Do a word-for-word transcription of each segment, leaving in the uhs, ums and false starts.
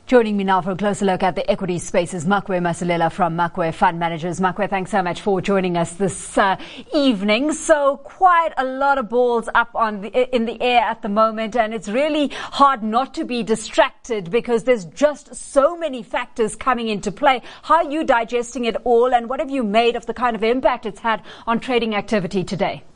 Joining me now for a closer look at the equity space is Makwe Masilela from Makwe Fund Managers. Makwe, thanks so much for joining us this uh, evening. So quite a lot of balls up on the, in the air at the moment, and it's really hard not to be distracted because there's just so many factors coming into play. How are you digesting it all, and what have you made of the kind of impact it's had on trading activity today?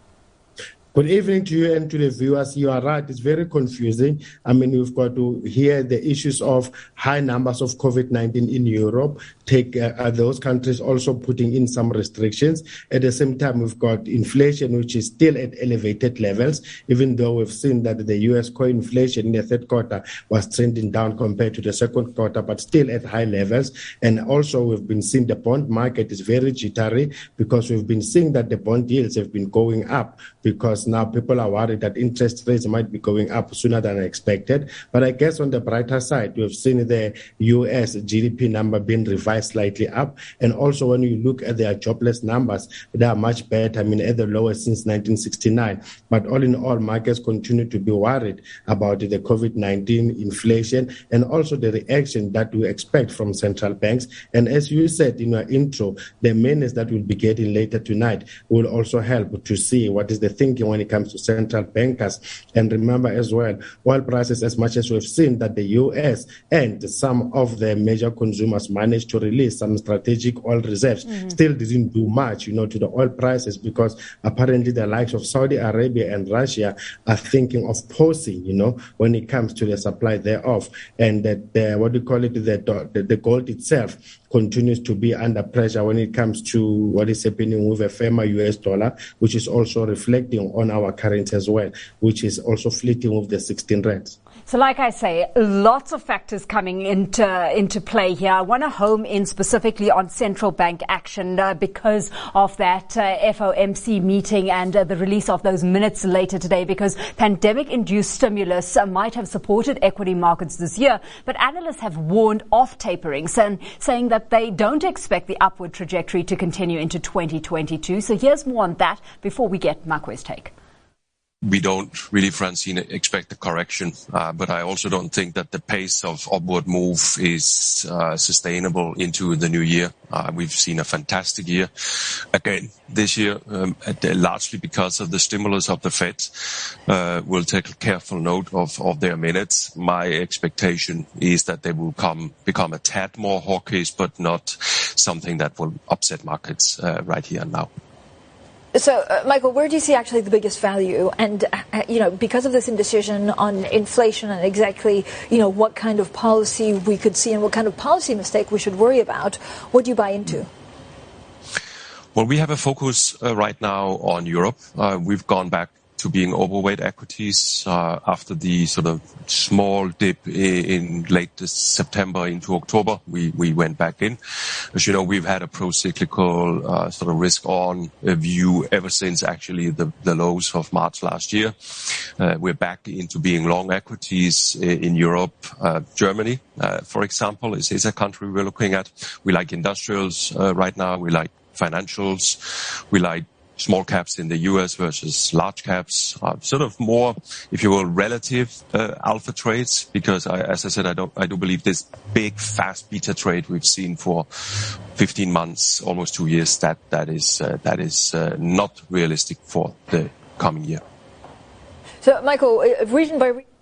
Good evening to you and to the viewers. You are right. It's very confusing. I mean, we've got to hear the issues of high numbers of COVID nineteen in Europe. Take uh, those countries also putting in some restrictions. At the same time, we've got inflation, which is still at elevated levels, even though we've seen that the U S core inflation in the third quarter was trending down compared to the second quarter, but still at high levels. And also, we've been seeing the bond market is very jittery because we've been seeing that the bond yields have been going up because now people are worried that interest rates might be going up sooner than expected. But I guess on the brighter side, we've seen the U S G D P number being revised slightly up. And also when you look at their jobless numbers, they are much better. I mean, at the lowest since nineteen sixty-nine. But all in all, markets continue to be worried about the COVID nineteen inflation and also the reaction that we expect from central banks. And as you said in your intro, the minutes that we'll be getting later tonight will also help to see what is the thinking when it comes to central bankers. And remember as well, oil prices, as much as we've seen that the U S and some of the major consumers managed to release some strategic oil reserves, mm-hmm. still didn't do much, you know, to the oil prices because apparently the likes of Saudi Arabia and Russia are thinking of pausing, you know, when it comes to the supply thereof. And that the, what do you call it, the, the, the gold itself continues to be under pressure when it comes to what is happening with a firmer U S dollar, which is also reflecting on our currency as well, which is also flirting with the sixteen rands. So like I say, lots of factors coming into into play here. I want to home in specifically on central bank action uh, because of that uh, F O M C meeting and uh, the release of those minutes later today, because pandemic-induced stimulus uh, might have supported equity markets this year, but analysts have warned off taperings and saying that they don't expect the upward trajectory to continue into twenty twenty-two. So here's more on that before we get Makwe's take. We don't really, Francine, expect a correction, uh, but I also don't think that the pace of upward move is uh, sustainable into the new year. Uh, we've seen a fantastic year again this year, um, largely because of the stimulus of the Fed. Uh, we'll take a careful note of, of their minutes. My expectation is that they will come become a tad more hawkish, but not something that will upset markets uh, right here and now. So, uh, Michael, where do you see actually the biggest value? And, uh, you know, because of this indecision on inflation and exactly, you know, what kind of policy we could see and what kind of policy mistake we should worry about, what do you buy into? Well, we have a focus uh, right now on Europe. Uh, we've gone back to being overweight equities uh, after the sort of small dip in, in late September into October. We we went back in. As you know, we've had a pro-cyclical uh, sort of risk-on view ever since actually the, the lows of March last year. Uh, we're back into being long equities in Europe. Uh, Germany, uh, for example, is, is a country we're looking at. We like industrials uh, right now. We like financials. We like small caps in the U S versus large caps, uh, sort of more, if you will, relative uh, alpha trades. Because, I, as I said, I don't, I do believe this big, fast beta trade we've seen for fifteen months, almost two years, that that is uh, that is uh, not realistic for the coming year. So, Michael, region by region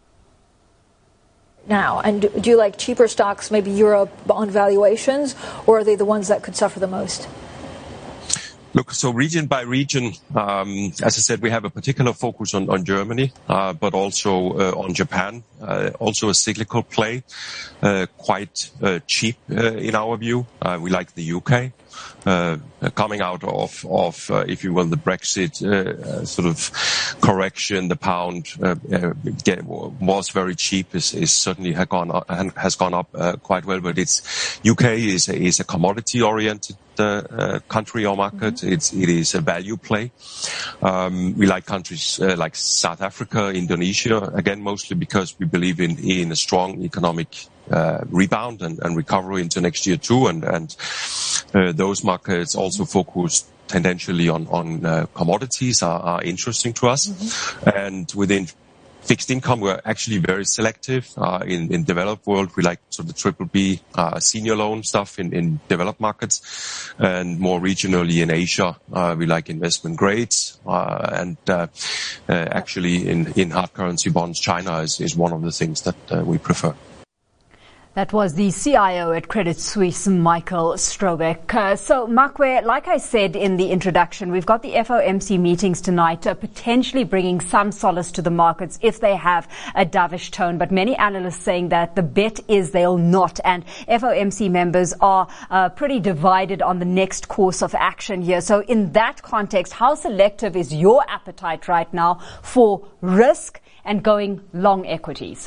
now, and do, do you like cheaper stocks, maybe Europe on valuations, or are they the ones that could suffer the most? Look, so region by region, um, as I said, we have a particular focus on, on Germany, uh, but also uh, on Japan, uh, also a cyclical play, uh, quite uh, cheap uh, in our view. Uh, we like the U K. Uh, coming out of, of uh, if you will, the Brexit uh, sort of correction, the pound uh, uh, get, was very cheap. Is, is certainly has gone up, has gone up uh, quite well. But it's U K is a, is a commodity-oriented uh, uh, country or market. Mm-hmm. It's it is a value play. Um, we like countries uh, like South Africa, Indonesia, again mostly because we believe in in a strong economic Uh, rebound and, and recovery into next year too, and, and uh, those markets also focused tendentially on, on uh, commodities are, are interesting to us. Mm-hmm. And within fixed income, we're actually very selective. Uh, in, in developed world, we like sort of triple B, uh, senior loan stuff in, in developed markets, and more regionally in Asia, uh, we like investment grades, uh, and, uh, uh, actually in, in hard currency bonds, China is, is one of the things that uh, we prefer. That was the C I O at Credit Suisse, Michael Strobeck. Uh, so, Makwe, like I said in the introduction, we've got the F O M C meetings tonight, uh, potentially bringing some solace to the markets if they have a dovish tone. But many analysts saying that the bet is they'll not. And F O M C members are uh, pretty divided on the next course of action here. So, in that context, how selective is your appetite right now for risk and going long equities?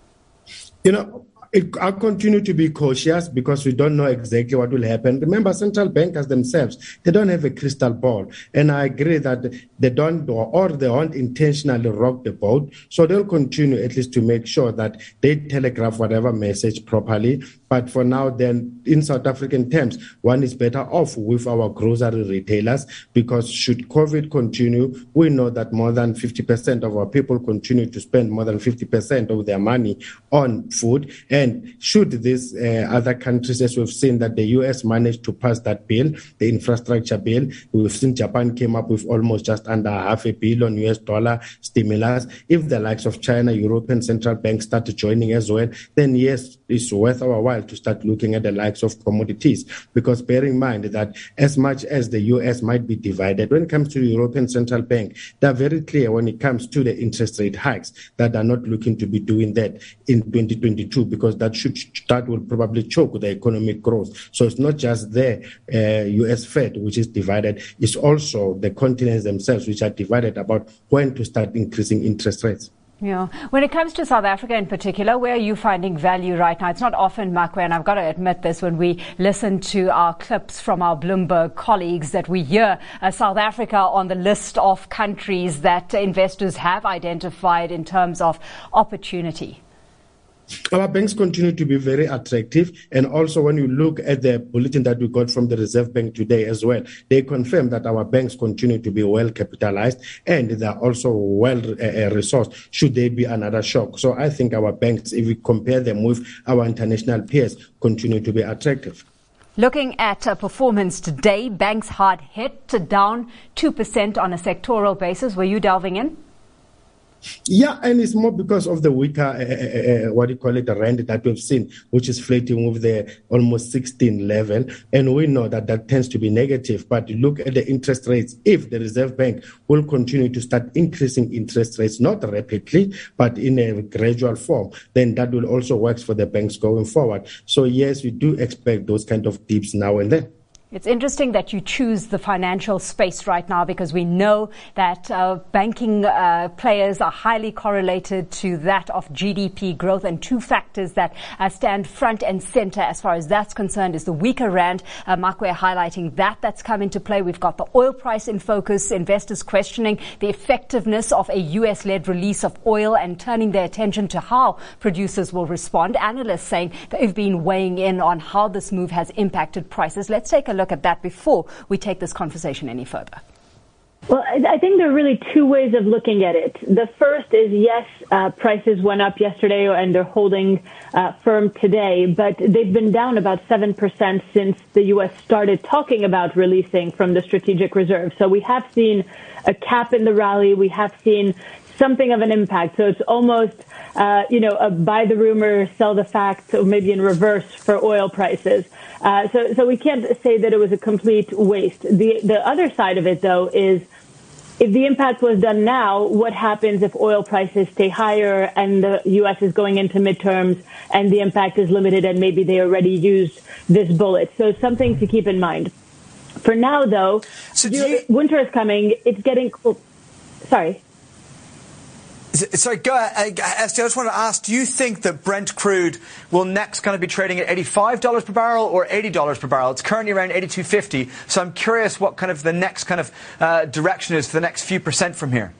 You know, It, I continue to be cautious because we don't know exactly what will happen. Remember, central bankers themselves, they don't have a crystal ball. And I agree that they don't, or they won't intentionally rock the boat. So they'll continue at least to make sure that they telegraph whatever message properly. But for now, then, in South African terms, one is better off with our grocery retailers, because should COVID continue, we know that more than fifty percent of our people continue to spend more than fifty percent of their money on food. And should these uh, other countries, as we've seen that the U S managed to pass that bill, the infrastructure bill, we've seen Japan came up with almost just under half a billion U S dollar stimulus. If the likes of China, European central banks start joining as well, then yes, it's worth our while to start looking at the likes of commodities. Because bear in mind that as much as the U S might be divided, when it comes to the European Central Bank, they're very clear when it comes to the interest rate hikes that they're not looking to be doing that in twenty twenty-two, because that should that will probably choke the economic growth. So it's not just the uh, U S Fed which is divided, it's also the continents themselves which are divided about when to start increasing interest rates. Yeah. When it comes to South Africa in particular, where are you finding value right now? It's not often, Makwe, and I've got to admit this, when we listen to our clips from our Bloomberg colleagues, that we hear uh, South Africa on the list of countries that investors have identified in terms of opportunity. Our banks continue to be very attractive. And also when you look at the bulletin that we got from the Reserve Bank today as well, they confirm that our banks continue to be well capitalized and they are also well uh, resourced should there be another shock. So I think our banks, if we compare them with our international peers, continue to be attractive. Looking at uh, performance today, banks hard hit, to down two percent on a sectoral basis. Were you delving in? Yeah, and it's more because of the weaker, uh, uh, what do you call it, the rand that we've seen, which is flirting with the almost sixteen level. And we know that that tends to be negative. But look at the interest rates. If the Reserve Bank will continue to start increasing interest rates, not rapidly, but in a gradual form, then that will also work for the banks going forward. So yes, we do expect those kind of dips now and then. It's interesting that you choose the financial space right now, because we know that uh, banking uh, players are highly correlated to that of G D P growth, and two factors that uh, stand front and center as far as that's concerned is the weaker rand. Uh, Makwe highlighting that that's come into play. We've got the oil price in focus, investors questioning the effectiveness of a U S-led release of oil and turning their attention to how producers will respond. Analysts saying they've been weighing in on how this move has impacted prices. Let's take a look at that before we take this conversation any further. Well, I think there are really two ways of looking at it. The first is, yes, uh, prices went up yesterday and they're holding uh, firm today, but they've been down about seven percent since the U S started talking about releasing from the strategic reserve. So we have seen a cap in the rally. We have seen something of an impact. So it's almost, uh, you know, a buy the rumor, sell the fact, or maybe in reverse for oil prices. Uh, so, so we can't say that it was a complete waste. The, the other side of it, though, is if the impact was done now, what happens if oil prices stay higher and the U S is going into midterms and the impact is limited and maybe they already used this bullet? So something to keep in mind. For now, though, so you, winter is coming. It's getting cool. Sorry. Sorry, go ahead. Esther, I just want to ask, do you think that Brent crude will next kind of be trading at eighty-five dollars per barrel or eighty dollars per barrel? It's currently around eighty-two fifty. So I'm curious what kind of the next kind of uh, direction is for the next few percent from here.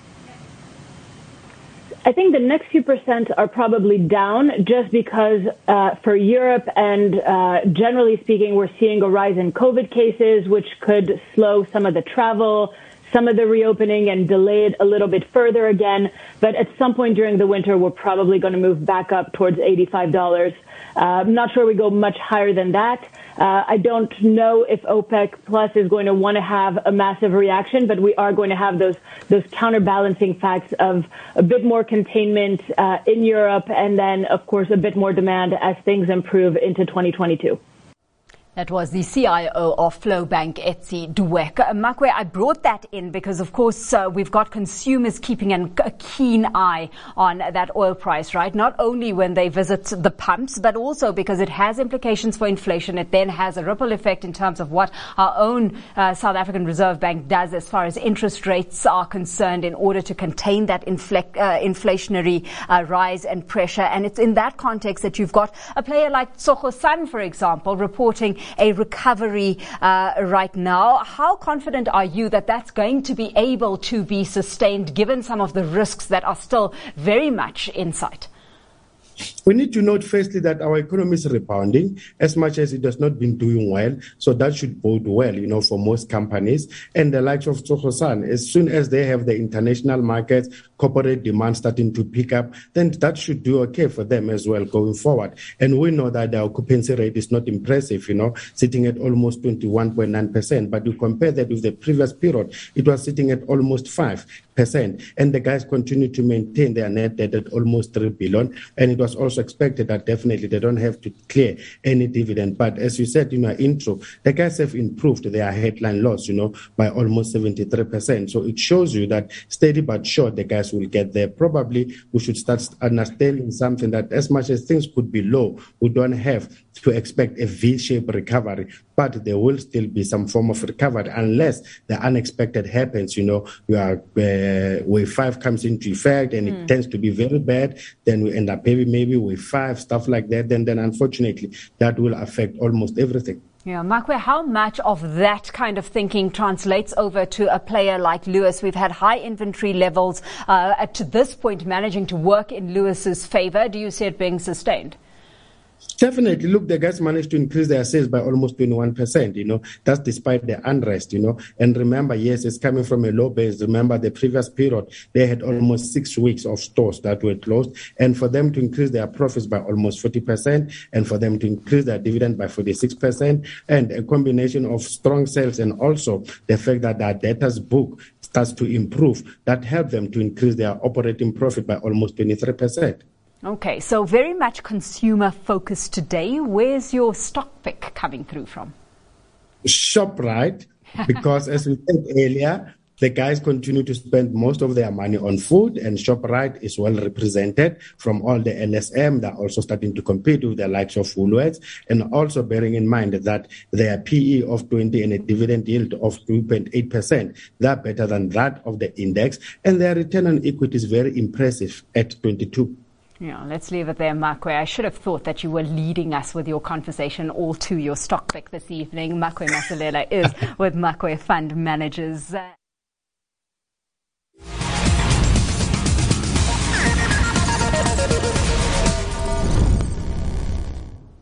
I think the next few percent are probably down just because uh, for Europe and uh, generally speaking, we're seeing a rise in COVID cases, which could slow some of the travel, some of the reopening and delay it a little bit further again. But at some point during the winter, we're probably going to move back up towards eighty-five dollars. Uh, I'm not sure we go much higher than that. Uh, I don't know if OPEC Plus is going to want to have a massive reaction, but we are going to have those those counterbalancing facts of a bit more containment uh, in Europe, and then, of course, a bit more demand as things improve into twenty twenty-two. That was the C I O of Flowbank, Etsi Duwek. Uh, Makwe, I brought that in because, of course, uh, we've got consumers keeping an, a keen eye on that oil price, right? Not only when they visit the pumps, but also because it has implications for inflation. It then has a ripple effect in terms of what our own uh, South African Reserve Bank does as far as interest rates are concerned in order to contain that infl- uh, inflationary uh, rise and pressure. And it's in that context that you've got a player like Tsogosan, for example, reporting a recovery uh, right now. How confident are you that that's going to be able to be sustained given some of the risks that are still very much in sight? We need to note firstly that our economy is rebounding as much as it has not been doing well. So that should bode well, you know, for most companies. And the likes of Tsogosan, as soon as they have the international markets, corporate demand starting to pick up, then that should do okay for them as well going forward. And we know that the occupancy rate is not impressive, you know, sitting at almost twenty-one point nine percent. But you compare that with the previous period, it was sitting at almost five percent. And the guys continue to maintain their net debt at almost three billion. And it was also expected that definitely they don't have to clear any dividend. But as you said in our intro, the guys have improved their headline loss, you know, by almost seventy-three percent. So it shows you that steady but sure the guys will get there. Probably we should start understanding something that as much as things could be low, we don't have to expect a V-shaped recovery, but there will still be some form of recovery unless the unexpected happens, you know, we are, uh, wave five comes into effect and mm. it tends to be very bad, then we end up maybe, maybe wave five, stuff like that, then, then unfortunately that will affect almost everything. Yeah, Makwe, how much of that kind of thinking translates over to a player like Lewis? We've had high inventory levels uh, at to this point managing to work in Lewis's favor. Do you see it being sustained? Definitely. Look, the guys managed to increase their sales by almost twenty-one percent, you know. That's despite the unrest, you know. And remember, yes, it's coming from a low base. Remember, the previous period, they had almost six weeks of stores that were closed. And for them to increase their profits by almost forty percent, and for them to increase their dividend by forty-six percent, and a combination of strong sales and also the fact that their debtors book starts to improve, that helped them to increase their operating profit by almost twenty-three percent. Okay, so very much consumer focused today. Where's your stock pick coming through from? ShopRite, because as we said earlier, the guys continue to spend most of their money on food, and ShopRite is well represented from all the L S M. They're also starting to compete with the likes of Woolworths, and also bearing in mind that their P E of twenty and a dividend yield of two point eight percent. They're better than that of the index, and their return on equity is very impressive at twenty-two. Yeah, let's leave it there, Makwe. I should have thought that you were leading us with your conversation all to your stock pick this evening. Makwe Masilela is with Makwe Fund Managers.